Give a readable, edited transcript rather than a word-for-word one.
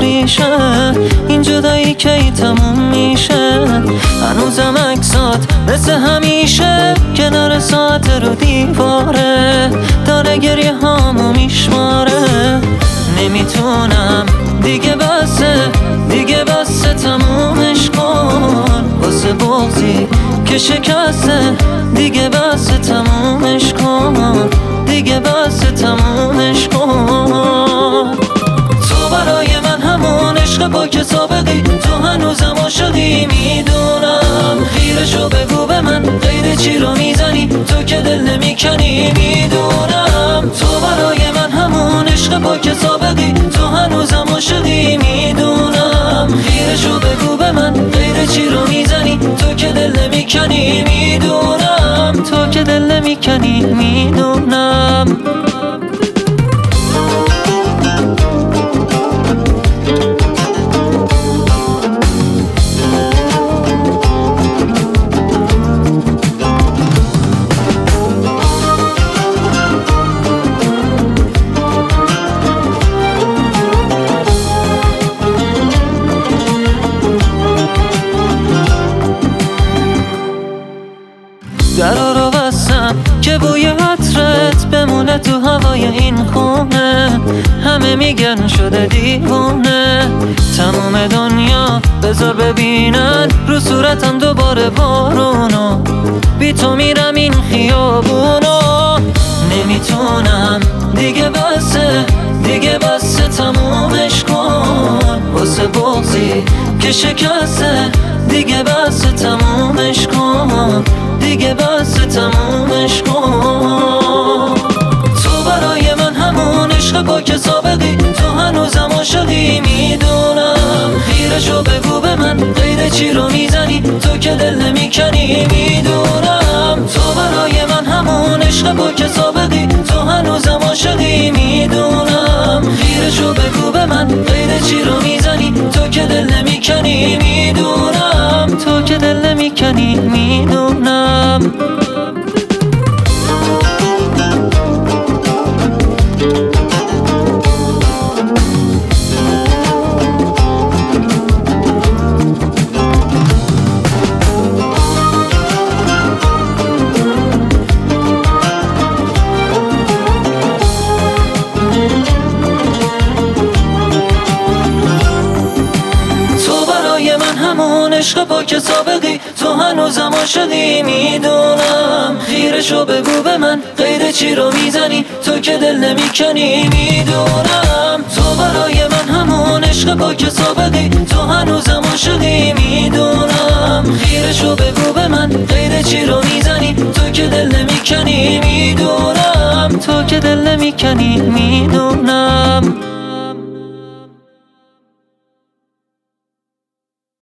ریشه، این جدایی کی تموم میشه؟ هنوزم عکسات مثل همیشه کنار ساعت رو دیواره، داره گریه هامو میشماره. نمیتونم دیگه بسه تمومش کن، واسه بغضی که شکسته. دیگه بسه تمومش کن، دیگه بسه تمومش کن. تو برای من همون عشق با که سابقی، تو هنوزم عاشقی میدونم. خیرشو بگو به من، غیر چی رو میزنی تو که دل نمیکنی میدونم. تو برای من همون عشق با که سابقی، تو هنوزم عاشقی میدونم. خیرشو بگو به من، غیر چی رو میزنی تو که دل نمیکنی میدونم. تو که دل نمیکنی میدونم. درا رو بستم که بوی عطرت بمونه تو هوای این خونه. همه میگن شده دیوونه، تموم دنیا بذار ببینن رو صورتم دوباره بارونو. بی تو میرم این خیابونو. نمیتونم دیگه بسه تمومش کن، واسه بغضی که شکسته. دیگه بسه تمومش کن، دیگه بسه تمومش کن. تو برای من همون عشق با که سابقی، تو هنوزم عاشقی میدونم. خیرشو بگو به من، غیر چی رو میزنی تو که دل نمیکنی میدونم. تو برای من همون عشق با که سابقی، تو هنوزم عاشقی میدونم. خیرشو بگو به من، غیر چی رو میزنی تو که دل نمیکنی میدونم. تو که دل نمیکنی میدونم. همون عشق با که سابقی، تو هنوزم عاشقی میدونم. خیرشو بگو به من، غیر چی رو میزنی تو که دل نمیکنی میدونم. تو برای من همون عشق با که سابقی، تو هنوزم عاشقی میدونم. خیرشو بگو به من، غیر چی رو میزنی تو که دل نمیکنی میدونم. تو که دل نمیکنی میدونم.